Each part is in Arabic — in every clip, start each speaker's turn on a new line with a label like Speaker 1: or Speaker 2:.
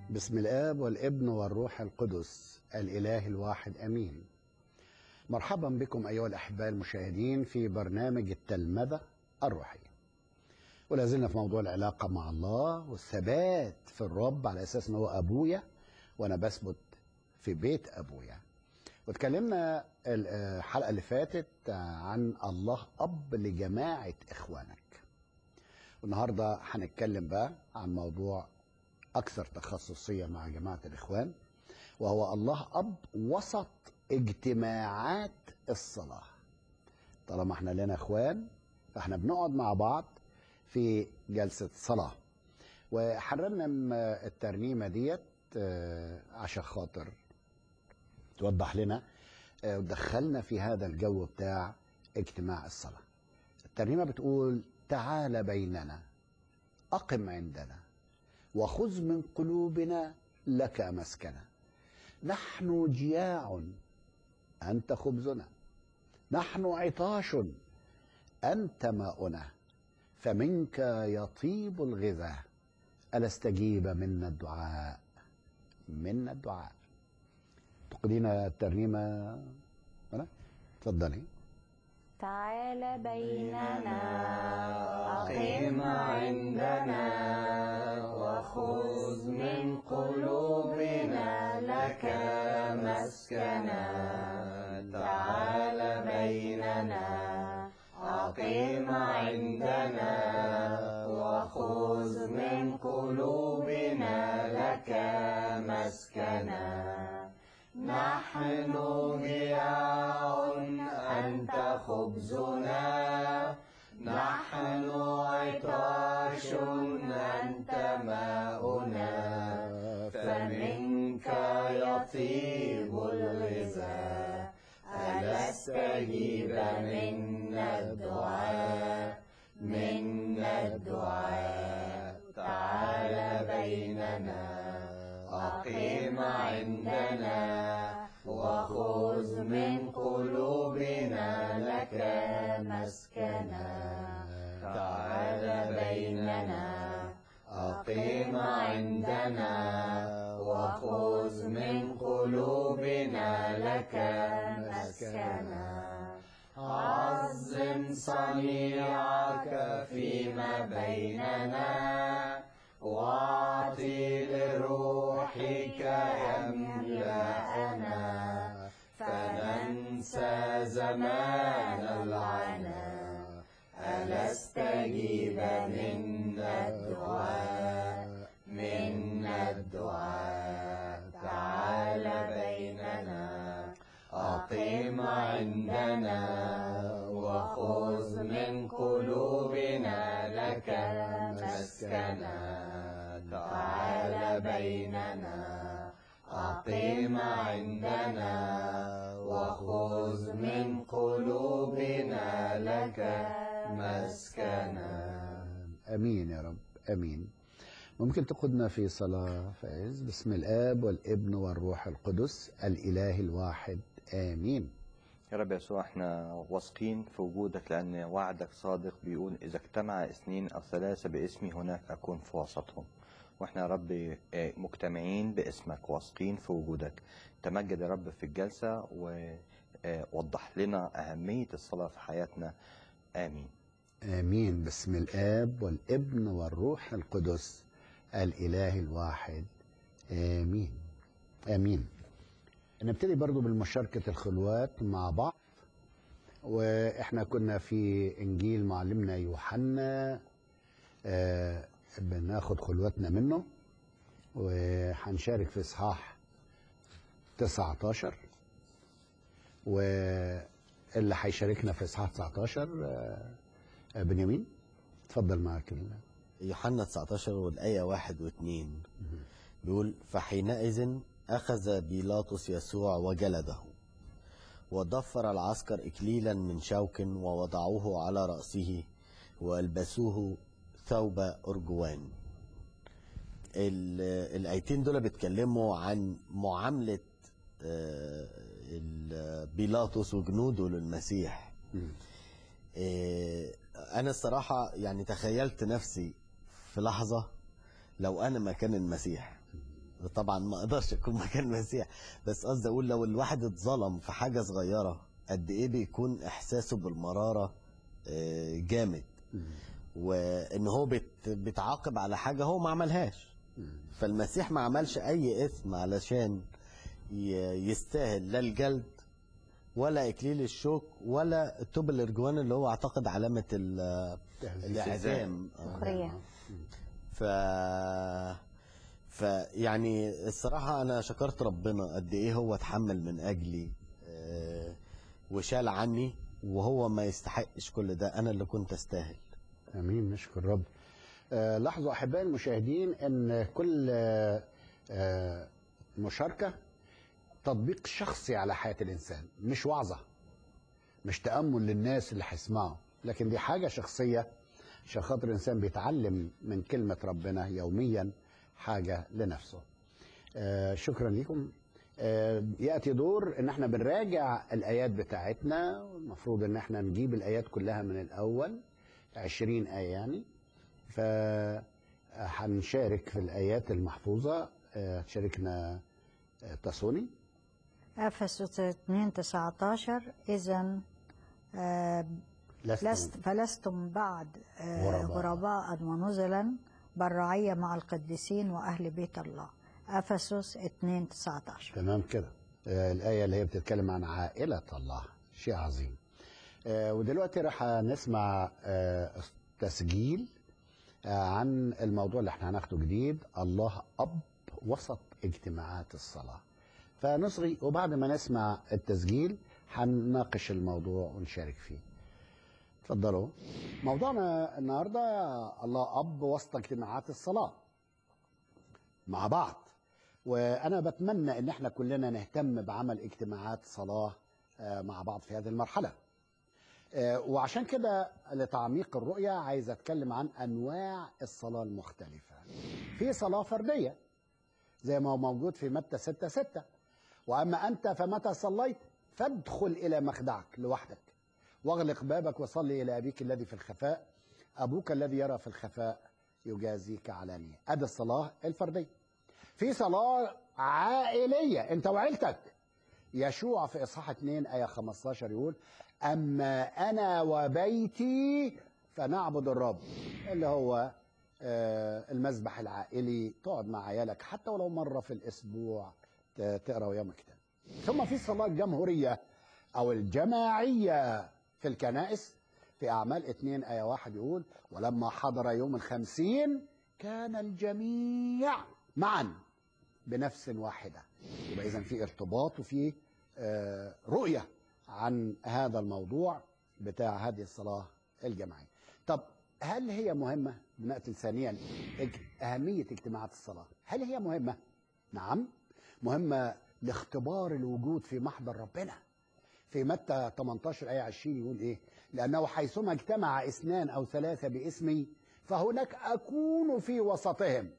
Speaker 1: بسم الآب والابن والروح القدس الإله الواحد أمين. مرحبا بكم أيها الأحباء المشاهدين في برنامج التلمذة الروحية، ولا زلنا في موضوع العلاقة مع الله والثبات في الرب على أساس أنه أبويا وأنا بثبت في بيت أبويا. واتكلمنا الحلقة اللي فاتت عن الله أب لجماعة إخوانك، والنهاردة هنتكلم بقى عن موضوع أكثر تخصصية مع جماعة الإخوان، وهو الله أب وسط اجتماعات الصلاة. طالما احنا لنا إخوان فاحنا بنقعد مع بعض في جلسة صلاة، وحنرنم الترنيمة ديت عشان خاطر توضح لنا ودخلنا في هذا الجو بتاع اجتماع الصلاة. الترنيمة بتقول: تعال بيننا، أقم عندنا، وخذ من قلوبنا لك مسكنا. نحن جياع أنت خبزنا، نحن عطاش أنت ماؤنا، فمنك يطيب الغذاء، ألا استجيب منا الدعاء، منا الدعاء. تقدينا الترنيمة هنا، تفضلي.
Speaker 2: تعال بيننا، أقم عندنا، وخذ من قلوبنا لك مسكنا. تعال بيننا، أقم عندنا، وخذ من قلوبنا لك مسكنا. نحن جياع أنت خبزنا، نحن عطاش أنت ماؤنا، فمنك يطيب الغذاء، ألا استجيب منا الدعاء، منا الدعاء. تعال بيننا، أقم عندنا، وخذ من قلوبنا لك مسكنا. تعال بيننا، أقم عندنا، وخذ من قلوبنا لك مسكنا. عظم صنيعك فيما بيننا، واعطي لروحك يملأنا، فننسى زمان العناء، ألا استجيب منا الدعاء، منا الدعاء. تعال بيننا، أقم عندنا، وخذ من قلوبنا لك مسكنا. تعال بيننا، أقم عندنا، وخذ من قلوبنا لك مسكنا.
Speaker 1: أمين يا رب، أمين. ممكن تقودنا في صلاة فايز؟ بسم الآب والابن والروح القدس الإله الواحد آمين.
Speaker 3: يا رب يسوع، احنا واثقين في وجودك لأن وعدك صادق، بيقول إذا اجتمع 2 أو 3 باسمي هناك أكون في وسطهم. واحنا يا رب مجتمعين باسمك، واثقين في وجودك. تمجد يا رب في الجلسة، ووضح لنا أهمية الصلاة في حياتنا. آمين
Speaker 1: آمين. بسم الآب والابن والروح القدس الإله الواحد آمين. آمين. نبتدي برضو بالمشاركة الخلوات مع بعض، وإحنا كنا في إنجيل معلمنا يوحنا، بناخد خلوتنا منه، وهنشارك في إصحاح 19، واللي هيشاركنا في إصحاح 19 بنيامين. اتفضل معاك.
Speaker 4: يوحنا 19 والآية 1 و2 بيقول: فحينئذ أخذ بيلاطس يسوع وجلده، وضفر العسكر إكليلا من شوك ووضعوه على رأسه، وألبسوه ثوب أرجوان. الآيتين دول بيتكلموا عن معاملة بيلاطس وجنوده للمسيح. أنا الصراحة يعني تخيلت نفسي في لحظة لو أنا مكان المسيح، طبعا ما اقدرش اكون مكان المسيح، بس قصدي اقول لو الواحد اتظلم في حاجه صغيره قد ايه بيكون احساسه بالمراره جامد، وان هو بيتعاقب على حاجه هو ما عملهاش. فالمسيح ما عملش اي اثم علشان يستاهل لا الجلد ولا اكليل الشوك ولا التوب الارجوان اللي هو اعتقد علامه الاعدام. ف يعني الصراحه انا شكرت ربنا قد ايه هو اتحمل من اجلي وشال عني، وهو ما يستحقش كل ده، انا اللي كنت استاهل.
Speaker 1: امين، نشكر رب. لاحظوا احبائي المشاهدين ان كل مشاركه تطبيق شخصي على حياه الانسان، مش وعظه، مش تامل للناس اللي هيسمعوا، لكن دي حاجه شخصيه عشان خاطر الانسان بيتعلم من كلمه ربنا يوميا حاجه لنفسه. شكرا لكم. ياتي دور ان احنا بنراجع الايات بتاعتنا، المفروض ان احنا نجيب الايات كلها من الاول 20 ايه يعني. فهنشارك في الايات المحفوظه. تشاركنا تاسوني.
Speaker 5: افسس 2:19 اذا فلستم بعد غرباء ونزلا بل رعية مع القديسين واهل بيت الله. افسس 2:19.
Speaker 1: تمام كده. الايه اللي هي بتتكلم عن عائله الله، شيء عظيم. ودلوقتي راح نسمع تسجيل عن الموضوع اللي احنا هناخده جديد، الله اب وسط اجتماعات الصلاه. فنصغي وبعد ما نسمع التسجيل هنناقش الموضوع ونشارك فيه. اتفضلوا. موضوعنا النهارده الله اب وسط اجتماعات الصلاه مع بعض، وانا بتمنى ان احنا كلنا نهتم بعمل اجتماعات صلاه مع بعض في هذه المرحله. وعشان كده لتعميق الرؤيه عايز اتكلم عن انواع الصلاه المختلفه. في صلاه فرديه زي ما هو موجود في متى 6:6، واما انت فمتى صليت فادخل الى مخدعك لوحدك واغلق بابك وصلي الى ابيك الذي في الخفاء، ابوك الذي يرى في الخفاء يجازيك علانية. ادي الصلاه الفرديه. في صلاه عائليه انت وعيلتك. يشوع في اصحاح 2 ايه 15 يقول اما انا وبيتي فنعبد الرب، اللي هو المذبح العائلي، تقعد مع عيالك حتى ولو مره في الاسبوع تقرا وياهم كتاب. ثم في الصلاه الجمهوريه او الجماعيه في الكنائس. في اعمال 2 ايه 1 يقول ولما حضر يوم 50 كان الجميع معا بنفس واحده. يبقى اذا في ارتباط وفي رؤيه عن هذا الموضوع بتاع هذه الصلاه الجماعيه. طب هل هي مهمه؟ بنأتي ثانيا اهميه اجتماعات الصلاه. هل هي مهمه؟ نعم مهمه لاختبار الوجود في محضر ربنا. في متى 18 ايه 20 يقول ايه؟ لانه حيثما اجتمع 2 أو 3 باسمي فهناك اكون في وسطهم.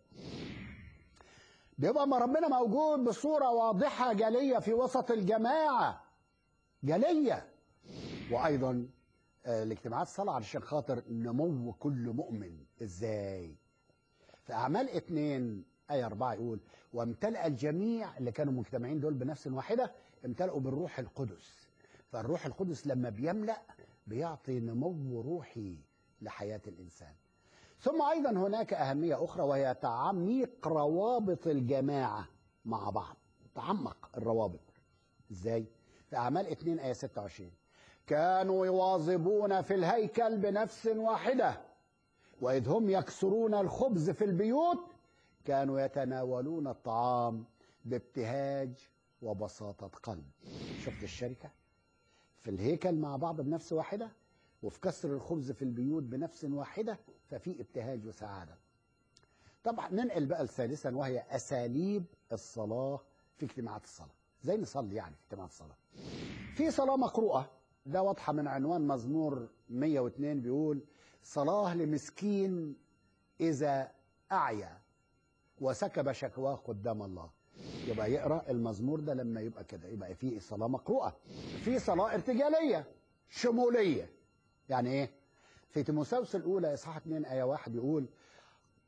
Speaker 1: بيبقى ما ربنا موجود بصوره واضحه جليه في وسط الجماعه، جليه. وايضا الاجتماعات الصلاه علشان خاطر نمو كل مؤمن. ازاي؟ في اعمال 2 ايه 4 يقول وامتلأ الجميع اللي كانوا مجتمعين دول بنفس واحده امتلأوا بالروح القدس. فالروح القدس لما بيملأ بيعطي نمو روحي لحياه الانسان. ثم ايضا هناك اهميه اخرى وهي تعميق روابط الجماعه مع بعض. تعمق الروابط. ازاي؟ في اعمال 2 ايه 26 كانوا يواظبون في الهيكل بنفس واحده واذ هم يكسرون الخبز في البيوت كانوا يتناولون الطعام بابتهاج وبساطه قلب. شفت الشركه؟ في الهيكل مع بعض بنفس واحده، وفي كسر الخبز في البيوت بنفس واحده، ففي ابتهاج وسعاده. طبعا ننقل بقى ثالثا وهي اساليب الصلاه في اجتماعات الصلاه. زي نصلي يعني في اجتماعات الصلاه. في صلاه مقروءه، ده واضحه من عنوان مزمور 102 بيقول صلاه لمسكين اذا اعيا وسكب شكواه قدام الله. يبقى يقرا المزمور ده لما يبقى كده، يبقى في صلاه مقروءه. في صلاه ارتجاليه شموليه. يعني ايه؟ في تيموثاوس الاولى اصحاح 2 ايه 1 يقول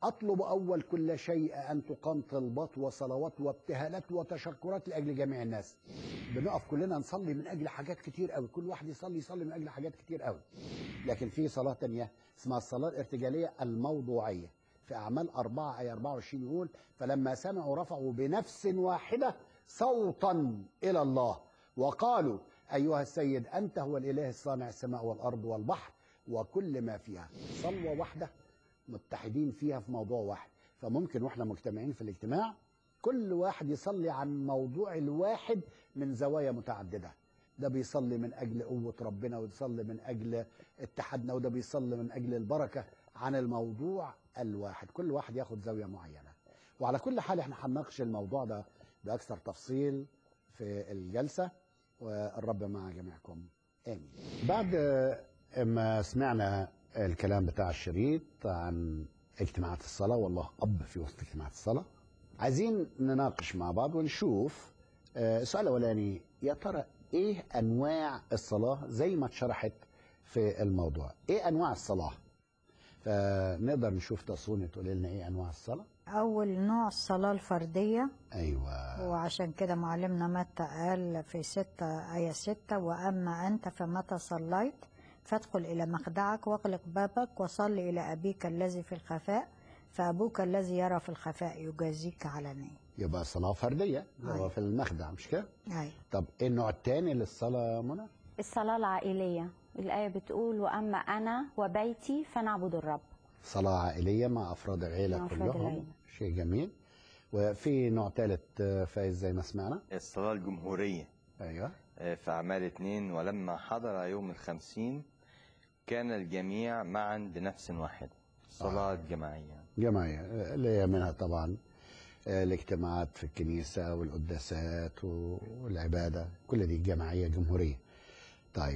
Speaker 1: أطلب أول كل شيء أن تقام طلبات وصلوات وابتهالات وتشكرات لأجل جميع الناس. بنقف كلنا نصلي من أجل حاجات كتير قوي، كل واحد يصلي من أجل حاجات كتير قوي. لكن في صلاة تانية اسمها الصلاة الارتجالية الموضوعية، في أعمال 4 آية 24 يقول: فلما سمعوا رفعوا بنفس واحدة صوتا إلى الله وقالوا: أيها السيد أنت هو الإله الصانع السماء والأرض والبحر وكل ما فيها. صلوة واحدة متحدين فيها في موضوع واحد. فممكن واحنا مجتمعين في الاجتماع كل واحد يصلي عن موضوع الواحد من زوايا متعددة. ده بيصلي من أجل قوة ربنا، ويصلي من أجل اتحادنا، وده بيصلي من أجل البركة عن الموضوع الواحد. كل واحد ياخد زاوية معينة. وعلى كل حال احنا هنناقش الموضوع ده بأكثر تفصيل في الجلسة، والرب مع جميعكم آمين. بعد ما سمعنا الكلام بتاع الشريط عن اجتماعات الصلاة والله أب في وسط اجتماعات الصلاة، عايزين نناقش مع بعض ونشوف السؤال الأولاني: يا ترى إيه أنواع الصلاة زي ما اتشرحت في الموضوع؟ إيه أنواع الصلاة؟ فنقدر نشوف تصوني تقول لنا إيه أنواع الصلاة؟
Speaker 5: أول نوع الصلاة الفردية.
Speaker 1: أيوة.
Speaker 5: وعشان كده معلمنا متى قال في 6 آية 6: وأما أنت فمتى صليت فادخل إلى مخدعك واغلق بابك وصل إلى أبيك الذي في الخفاء فأبوك الذي يرى في الخفاء يجازيك علانية.
Speaker 1: يبقى صلاة فردية اللي هو في المخدع، مش كده؟
Speaker 5: أيوة.
Speaker 1: طب إيه النوع الثاني للصلاة منى؟
Speaker 6: الصلاة العائلية. الآية بتقول: وأما أنا وبيتي فنعبد الرب.
Speaker 1: صلاة عائلية مع أفراد العيلة
Speaker 6: مع أفراد
Speaker 1: كلهم.
Speaker 6: العيلة.
Speaker 1: شيء جميل. وفي نوع ثالث فايز زي ما سمعنا.
Speaker 3: الصلاة الجمهورية.
Speaker 1: أيوة.
Speaker 3: في أعمال 2: ولما حضر يوم 50 كان الجميع معا بنفس واحدة. صلاة جماعية.
Speaker 1: جماعية اللي هي منها طبعا الاجتماعات في الكنيسة والقداسات والعبادة، كل دي جماعية جمهورية. طيب،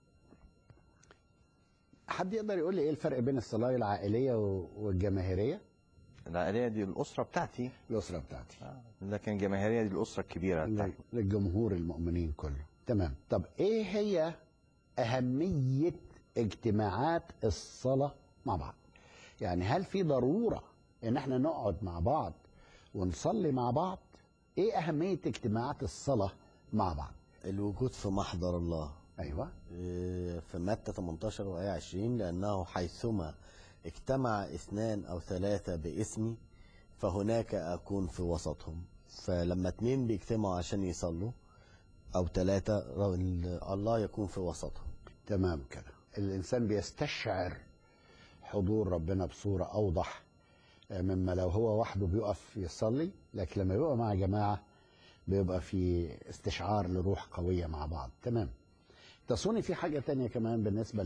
Speaker 1: حد يقدر يقول لي ايه الفرق بين الصلاة العائلية والجماهيرية؟
Speaker 3: العائلية دي الأسرة بتاعتي.
Speaker 1: الأسرة بتاعتي.
Speaker 3: لكن الجماهيرية دي الأسرة الكبيرة بتاعتي.
Speaker 1: للجمهور المؤمنين كله. تمام. طب ايه هي أهمية اجتماعات الصلاة مع بعض؟ يعني هل في ضرورة ان احنا نقعد مع بعض ونصلي مع بعض؟ ايه أهمية اجتماعات الصلاة مع بعض؟
Speaker 4: الوجود في محضر الله.
Speaker 1: ايوه.
Speaker 4: في متى 18 وآية 20: لأنه حيثما اجتمع 2 أو 3 باسمي فهناك أكون في وسطهم. فلما 2 بيجتمعوا عشان يصلوا أو 3 الله يكون في وسطهم.
Speaker 1: تمام كده. الإنسان بيستشعر حضور ربنا بصورة أوضح مما لو هو وحده بيقف يصلي، لكن لما يبقى مع جماعة بيبقى في استشعار لروح قوية مع بعض. تمام. تصوني في حاجة تانية كمان بالنسبة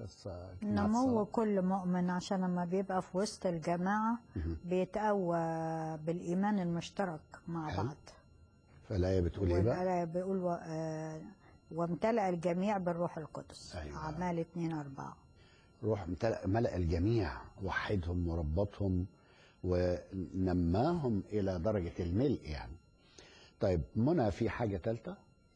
Speaker 5: نمو كل مؤمن، عشان لما بيبقى في وسط الجماعة بيتقوى بالإيمان المشترك مع بعض.
Speaker 1: فالآية بتقول إيه بقى؟
Speaker 5: الآية بيقول وامتلأ الجميع بالروح القدس.
Speaker 1: أيوة.
Speaker 5: أعمال 2:4.
Speaker 1: روح ملأ الجميع، وحدهم وربطهم ونماهم إلى درجة الملء يعني. طيب منى، في حاجة ثالثة؟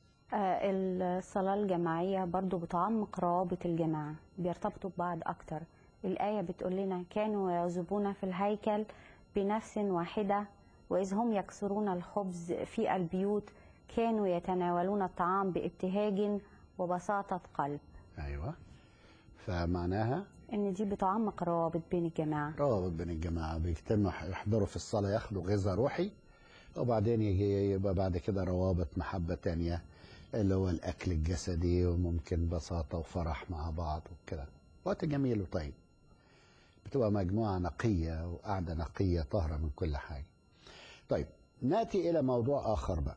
Speaker 6: الصلاة الجماعية برضو بتعمق روابط الجماعة، بيرتبطوا ببعض أكتر. الآية بتقول لنا: كانوا يعزبون في الهيكل بنفس واحدة، وإذ هم يكسرون الخبز في البيوت كانوا يتناولون الطعام بابتهاج وبساطة قلب.
Speaker 1: أيوة. فمعناها
Speaker 6: إن دي بتعمق روابط بين الجماعة.
Speaker 1: روابط بين الجماعة، بيجتمعوا يحضروا في الصلاة ياخدوا غذاء روحي، وبعدين يبقى بعد كده روابط محبة تانية اللي هو الأكل الجسدي، وممكن بساطة وفرح مع بعض وكده. وقت جميل وطيب، بتبقى مجموعة نقية وقعدة نقية طاهرة من كل حاجة. طيب، نأتي إلى موضوع آخر بقى.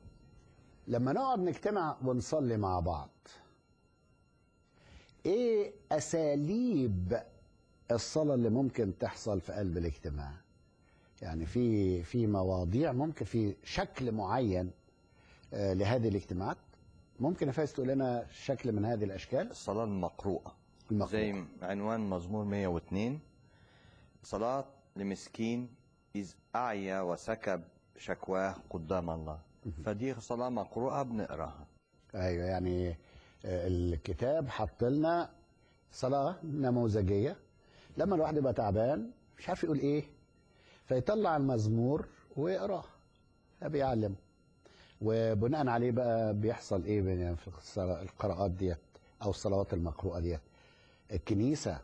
Speaker 1: لما نقعد نجتمع ونصلي مع بعض، إيه أساليب الصلاة اللي ممكن تحصل في قلب الاجتماع؟ يعني في مواضيع، ممكن في شكل معين لهذه الاجتماعات. ممكن يا فايز تقول لنا شكل من هذه الأشكال؟
Speaker 3: الصلاة المقروءة. زي عنوان مزمور 102: صلاة لمسكين إذ أعيا وسكب شكواه قدام الله. فدي صلاة مقروءة بنقراها.
Speaker 1: أيوة، يعني الكتاب حط لنا صلاة نموذجية لما الواحد يبقى تعبان مش عارف يقول ايه، فيطلع المزمور ويقراه، فبيعلمه. وبناء عليه بقى بيحصل ايه في القراءات ديت او الصلوات المقروءه ديت؟ الكنيسه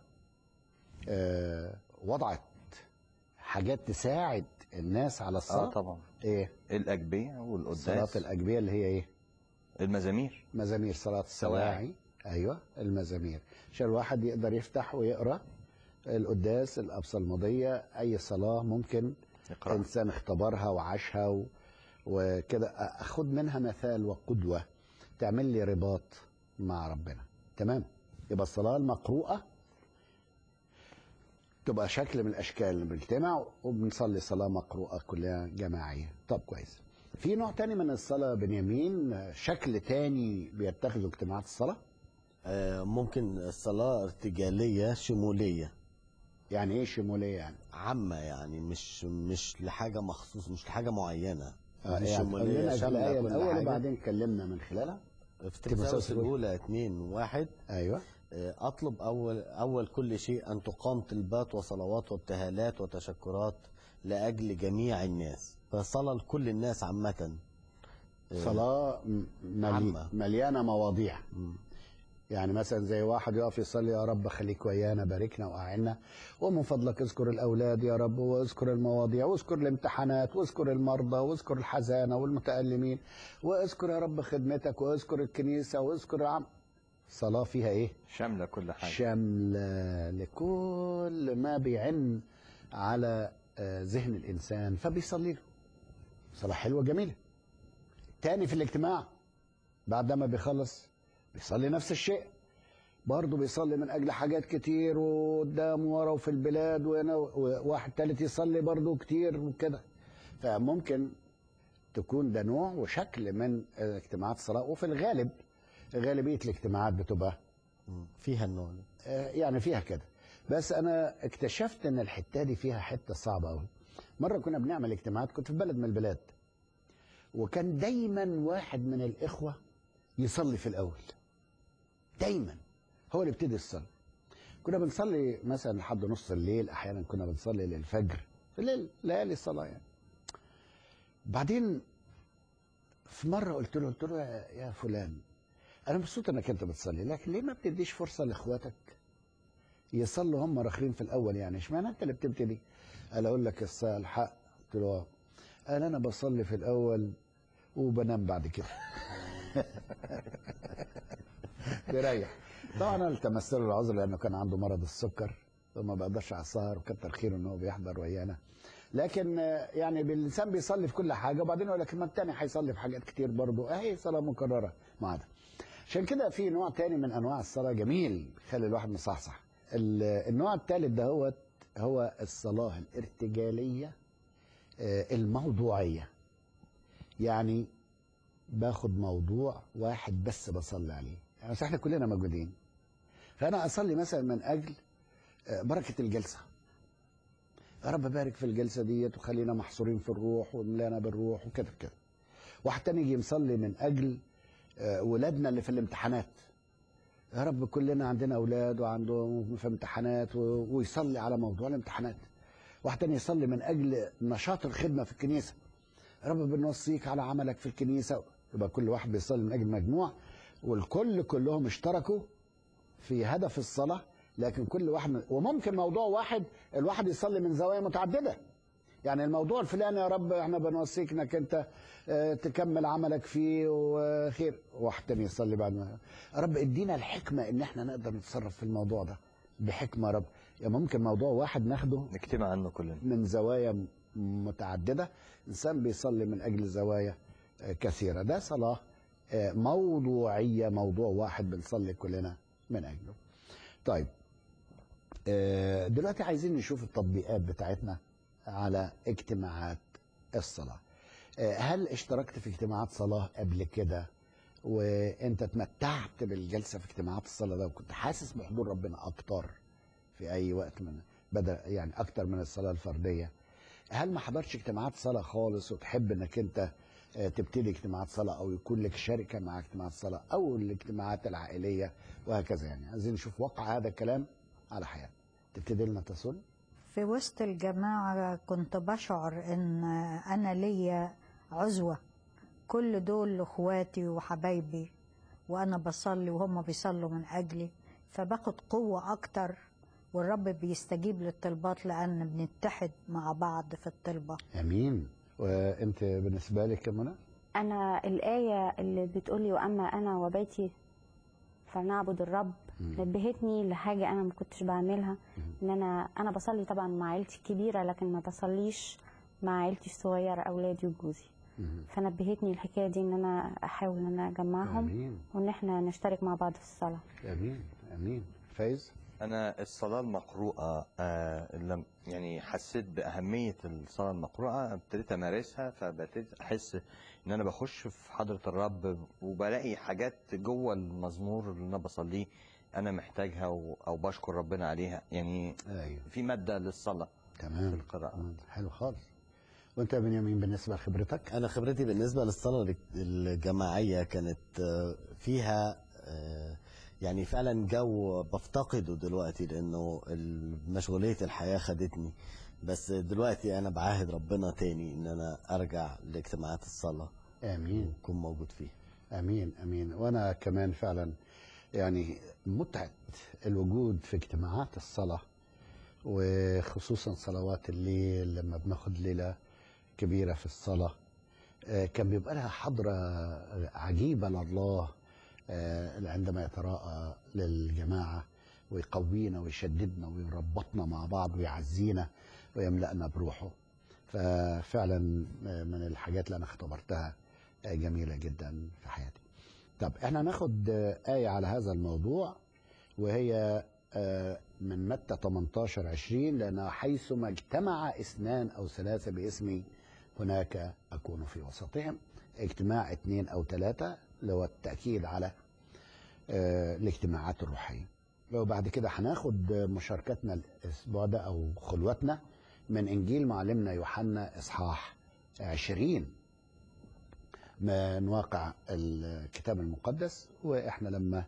Speaker 1: وضعت حاجات تساعد الناس على الصلاه.
Speaker 3: طبعا.
Speaker 1: ايه؟
Speaker 3: الاجبيه والقداس.
Speaker 1: صلاه الاجبيه اللي هي ايه؟
Speaker 3: المزامير.
Speaker 1: مزامير، صلاه السواعي. ايوه المزامير، عشان الواحد يقدر يفتح ويقرا القداس، الابصلموديه، اي صلاه ممكن
Speaker 3: يقرأ.
Speaker 1: انسان اختبرها وعاشها وكده اخد منها مثال وقدوه تعمل لي رباط مع ربنا. تمام؟ يبقى الصلاه المقروءه تبقى شكل من الاشكال اللي بنجتمع وبنصلي صلاه مقروءه كلها جماعيه. طب كويس. في نوع تاني من الصلاه بنيامين، شكل تاني بيتخذوا اجتماعات الصلاه.
Speaker 4: ممكن الصلاة ارتجالية شمولية.
Speaker 1: يعني ايه شموليه؟ يعني
Speaker 4: عامة، يعني مش لحاجة مخصوص، مش لحاجة معينة. دي
Speaker 1: يعني
Speaker 4: شمولية
Speaker 1: قلنا
Speaker 4: شاملة
Speaker 1: الآية
Speaker 4: كل
Speaker 1: الأول
Speaker 4: حاجة.
Speaker 1: وبعدين اتكلمنا من خلالها.
Speaker 4: في تيموثاوس الأولى 2:1.
Speaker 1: ايوه.
Speaker 4: أطلب أول كل شيء أن تقام طلبات وصلوات وابتهالات وتشكرات لأجل جميع الناس. فصلاة لكل الناس عامة.
Speaker 1: صلاة
Speaker 4: عامة.
Speaker 1: مليانة مواضيع. يعني مثلا زي واحد يقف يصلي يا رب خليك ويانا، باركنا وأعنا، ومن فضلك اذكر الأولاد يا رب، واذكر المواضيع، واذكر الامتحانات، واذكر المرضى، واذكر الحزانة والمتألمين، واذكر يا رب خدمتك، واذكر الكنيسة، واذكر العام. صلاة فيها ايه؟
Speaker 3: شاملة كل حاجة.
Speaker 1: شاملة لكل ما بيعن على ذهن الإنسان، فبيصلي له. صلاة حلوة جميلة. تاني في الاجتماع بعد ما بيخلص بيصلي نفس الشيء برضه، بيصلي من أجل حاجات كتير وقدام ورا وفي البلاد، وواحد تالت يصلي برضه كتير وكده. فممكن تكون ده نوع وشكل من اجتماعات الصلاة. وفي الغالب غالبية الاجتماعات بتبقى
Speaker 4: فيها النوع ده.
Speaker 1: يعني فيها كده. بس أنا اكتشفت إن الحتة دي فيها حتة صعبة أوي. مرة كنا بنعمل اجتماعات، كنت في بلد من البلاد، وكان دايما واحد من الإخوة يصلي في الأول، دايما هو اللي يبتدي الصلاة. كنا بنصلي مثلا لحد نص الليل، أحيانا كنا بنصلي للفجر في الليل، ليالي الصلاة يعني. بعدين في مرة قلت له يا فلان، أنا مبسوط إنك أنت بتصلي، لكن ليه ما بتديش فرصة لإخواتك يصلوا هم راخرين في الأول؟ يعني اشمعنى أنت اللي بتبتدي؟ قال أقول لك الحق. قلت له قال أنا بصلي في الأول وبنام بعد كده. بيريح. طبعا انا التمست له العذر لانه كان عنده مرض السكر وما بقدرش على السهر، وكتر خيره ان هو بيحضر ويانا. لكن يعني الانسان بيصلي في كل حاجه، وبعدين يقول لك ما الثاني هيصلي في حاجات كتير برضه، اهي صلاه مكرره مع ده. عشان كده في نوع تاني من انواع الصلاه جميل يخلي الواحد مصحصح. النوع الثالث ده هو الصلاه الارتجاليه الموضوعيه. يعني باخد موضوع واحد بس بصلي عليه، يعني احنا كلنا موجودين، فانا اصلي مثلا من اجل بركه الجلسه. يا رب بارك في الجلسه ديت وخلينا محصورين في الروح وملانا بالروح وكده كده. واحد تاني يجي مصلي من اجل ولادنا اللي في الامتحانات. يا رب كلنا عندنا اولاد وعندهم في امتحانات، ويصلي على موضوع الامتحانات. واحد تاني يصلي من اجل نشاط الخدمه في الكنيسه. يا رب بنوصيك على عملك في الكنيسه. يبقى كل واحد بيصلي من اجل مجموع، والكل كلهم اشتركوا في هدف الصلاه، لكن كل واحد وممكن موضوع واحد الواحد يصلي من زوايا متعدده. يعني الموضوع الفلاني يا رب احنا بنوصيك انك انت تكمل عملك فيه وخير. واحد تاني يصلي بعد ما يا رب ادينا الحكمه ان احنا نقدر نتصرف في الموضوع ده بحكمه يا رب. يعني ممكن موضوع واحد ناخده
Speaker 3: نجتمع عنه كلنا
Speaker 1: من زوايا متعدده، انسان بيصلي من اجل زوايا كثيره. ده صلاه موضوعيه، موضوع واحد بنصلي كلنا من اجله. طيب دلوقتي عايزين نشوف التطبيقات بتاعتنا على اجتماعات الصلاة. هل اشتركت في اجتماعات صلاة قبل كده وانت اتمتعت بالجلسة في اجتماعات الصلاة ده وكنت حاسس بحضور ربنا اكتر في اي وقت من بدأ يعني اكتر من الصلاة الفردية؟ هل ما حضرتش اجتماعات صلاة خالص وتحب انك انت تبتدي اجتماعات صلاة او يكون لك شركة مع اجتماعات صلاة او الاجتماعات العائلية وهكذا؟ يعني عايزين نشوف واقع هذا الكلام على حياتنا. تبتدي لنا تسون.
Speaker 5: في وسط الجماعة كنت بشعر ان انا ليا عزوة، كل دول اخواتي وحبايبي، وانا بصلي وهم بيصلوا من اجلي، فباخد قوة اكتر، والرب بيستجيب للطلبات لان بنتحد مع بعض في الطلبة.
Speaker 1: امين. وانت بالنسبه لك يا منى؟
Speaker 6: انا الايه اللي بتقولي واما انا وبيتي فنعبد الرب نبهتني لحاجه انا ما كنتش بعملها. ان انا بصلي طبعا مع عيلتي الكبيره، لكن ما بصليش مع عيلتي الصغيره، اولادي وجوزي. فنبهتني الحكايه دي ان انا احاول ان انا اجمعهم.
Speaker 1: امين.
Speaker 6: وان احنا نشترك مع بعض في الصلاه.
Speaker 1: امين امين. فايز؟
Speaker 3: أنا الصلاة المقروءة يعني حسيت بأهمية الصلاة المقروءة، ابتديت أمارسها، فابتديت أحس إن أنا بخش في حضرة الرب وبلاقي حاجات جوه المزمور اللي أنا بصليه أنا محتاجها أو بشكر ربنا عليها. يعني
Speaker 1: ايوه
Speaker 3: في مادة للصلاة
Speaker 1: تمام.
Speaker 3: في القراءة.
Speaker 1: حلو خالص. وانت يا بنيامين بالنسبه لخبرتك؟
Speaker 4: انا خبرتي بالنسبه للصلاه الجماعيه كانت فيها يعني فعلا جو بفتقده دلوقتي، لانه مشغوليه الحياه خدتني. بس دلوقتي انا بعاهد ربنا تاني ان انا ارجع لاجتماعات الصلاه.
Speaker 1: امين.
Speaker 4: وأكون موجود فيها.
Speaker 1: امين امين. وانا كمان فعلا يعني متعه الوجود في اجتماعات الصلاه، وخصوصا صلوات الليل لما بناخد ليله كبيره في الصلاه. كان بيبقى لها حضره عجيبه لله عندما يتراءى للجماعه ويقوينا ويشددنا ويربطنا مع بعض ويعزينا ويملأنا بروحه. ففعلا من الحاجات اللي انا اختبرتها جميله جدا في حياتي. طب احنا هناخد آية على هذا الموضوع، وهي من متى 18:20، لأن حيثما اجتمع 2 أو 3 باسمي هناك أكون في وسطهم. اجتماع 2 أو 3 اللي هو التأكيد على الاجتماعات الروحية. وبعد كده هناخد مشاركتنا الأسبوع ده أو خلوتنا من إنجيل معلمنا يوحنا إصحاح 20 من واقع الكتاب المقدس. واحنا لما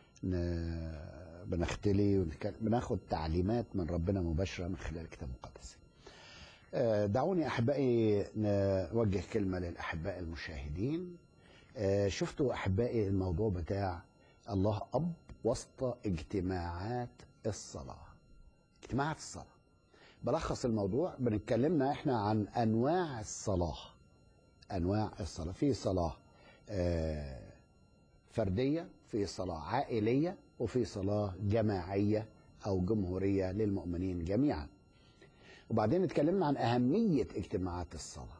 Speaker 1: بنختلي بناخد تعليمات من ربنا مباشرة من خلال الكتاب المقدس. دعوني أحبائي نوجه كلمة للأحباء المشاهدين. شفتوا أحبائي الموضوع بتاع الله أب وسط اجتماعات الصلاة. اجتماعات الصلاة بلخص الموضوع، بنتكلمنا احنا عن أنواع الصلاة. أنواع الصلاة، في صلاة فردية، في صلاة عائلية، وفي صلاة جماعية أو جمهورية للمؤمنين جميعا. وبعدين اتكلمنا عن أهمية اجتماعات الصلاة.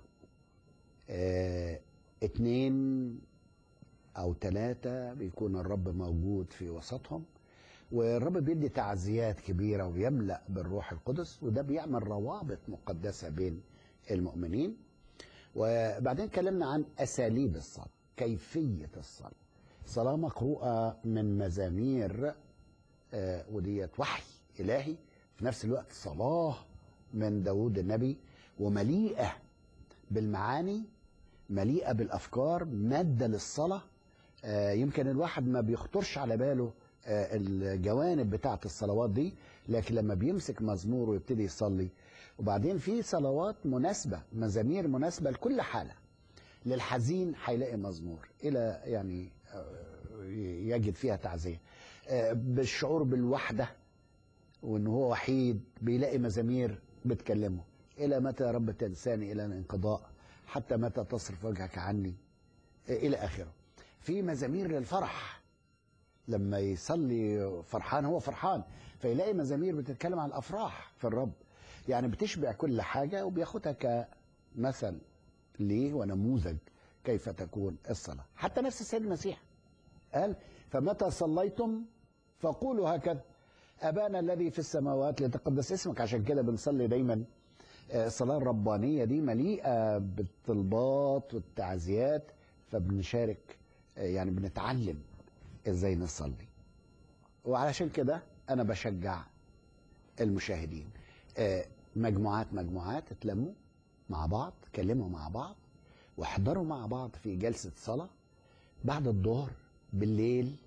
Speaker 1: 2 أو 3 بيكون الرب موجود في وسطهم، والرب بيدي تعزيات كبيرة ويملأ بالروح القدس، وده بيعمل روابط مقدسة بين المؤمنين. وبعدين اتكلمنا عن أساليب الصلاة، كيفية الصلاة. صلاة مقروءة من مزامير وديت وحي إلهي، في نفس الوقت صلاة من داود النبي، ومليئة بالمعاني، مليئة بالأفكار، مادة للصلاة. يمكن الواحد ما بيخطرش على باله الجوانب بتاعة الصلوات دي، لكن لما بيمسك مزمور ويبتدي يصلي. وبعدين في صلوات مناسبة، مزامير مناسبة لكل حالة. للحزين هيلاقي مزمور إلى يعني يجد فيها تعزية. بالشعور بالوحدة وإن هو وحيد بيلاقي مزامير بتكلمه. إلى متى يا رب تنساني إلى الانقضاء، حتى متى تصرف وجهك عني، إلى آخره. في مزامير للفرح، لما يصلي فرحان هو فرحان، فيلاقي مزامير بتتكلم عن الأفراح في الرب. يعني بتشبع كل حاجة وبياخدها كمثل ليه ونموذج كيف تكون الصلاة. حتى نفس السيد المسيح قال فمتى صليتم فقولوا هكذا أبانا الذي في السماوات ليتقدس اسمك. عشان كده بنصلي دايما الصلاة الربانية دي مليئة بالطلبات والتعزيات، فبنشارك يعني بنتعلم ازاي نصلي. وعلشان كده انا بشجع المشاهدين مجموعات اتلموا مع بعض، اتكلموا مع بعض، واحضروا مع بعض في جلسة صلاة بعد الظهر، بالليل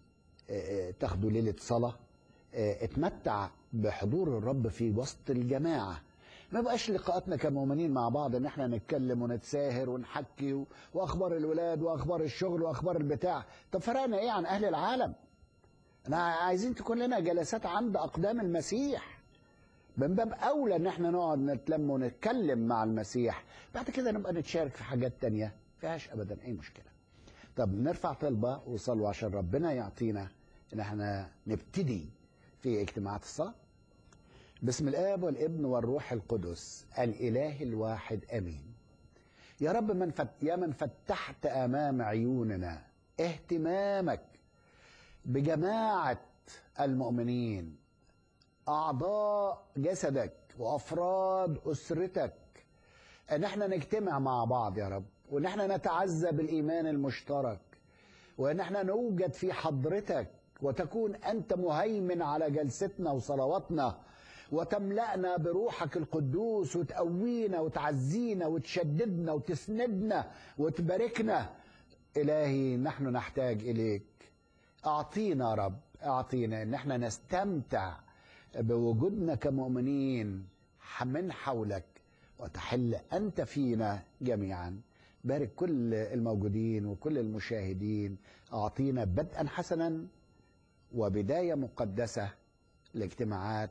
Speaker 1: تاخدوا ليلة صلاة. اتمتع بحضور الرب في وسط الجماعة ما بقاش لقاءاتنا كمؤمنين مع بعض ان احنا نتكلم ونتساهر ونحكي واخبار الولاد واخبار الشغل واخبار البتاع. طب فرقنا ايه عن اهل العالم؟ انا عايزين تكون لنا جلسات عند اقدام المسيح، من باب اولى ان احنا نقعد نتلم ونتكلم مع المسيح، بعد كده نبقى نتشارك في حاجات تانية فيهاش ابدا اي مشكله. طب نرفع طلبه وصلوا عشان ربنا يعطينا ان احنا نبتدي في اجتماعات الصلاه. باسم الاب والابن والروح القدس الاله الواحد امين. يا رب من فتحت امام عيوننا اهتمامك بجماعه المؤمنين، اعضاء جسدك وافراد اسرتك، ان احنا نجتمع مع بعض يا رب، وان احنا نتعزى بالايمان المشترك، وان احنا نوجد في حضرتك، وتكون انت مهيمن على جلستنا وصلواتنا، وتملأنا بروحك القدوس، وتقوينا وتعزينا وتشددنا وتسندنا وتباركنا. إلهي نحن نحتاج إليك. أعطينا يا رب، أعطينا إن احنا نستمتع بوجودنا كمؤمنين من حولك، وتحل أنت فينا جميعا. بارك كل الموجودين وكل المشاهدين. أعطينا بدءا حسنا وبداية مقدسة لاجتماعات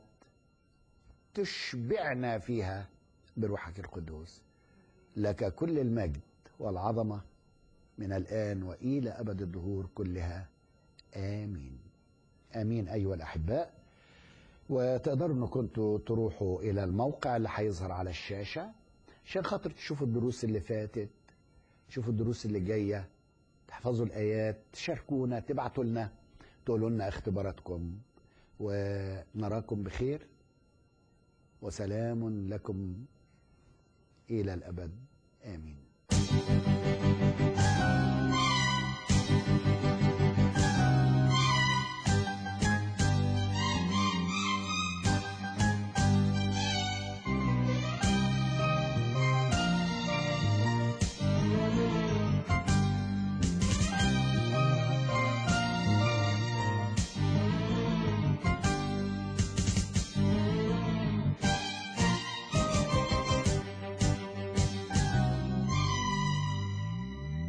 Speaker 1: تشبعنا فيها بروحك القدوس. لك كل المجد والعظمة من الآن وإلى أبد الدهور كلها. آمين. آمين أيها الأحباء. وتقدروا أنكم كنتوا تروحوا إلى الموقع اللي هيظهر على الشاشة عشان خاطر تشوفوا الدروس اللي فاتت، تشوفوا الدروس اللي جاية، تحفظوا الآيات، تشاركونا، تبعتوا لنا، تقولوا لنا اختباراتكم. ونراكم بخير وسلام لكم إلى الأبد. آمين.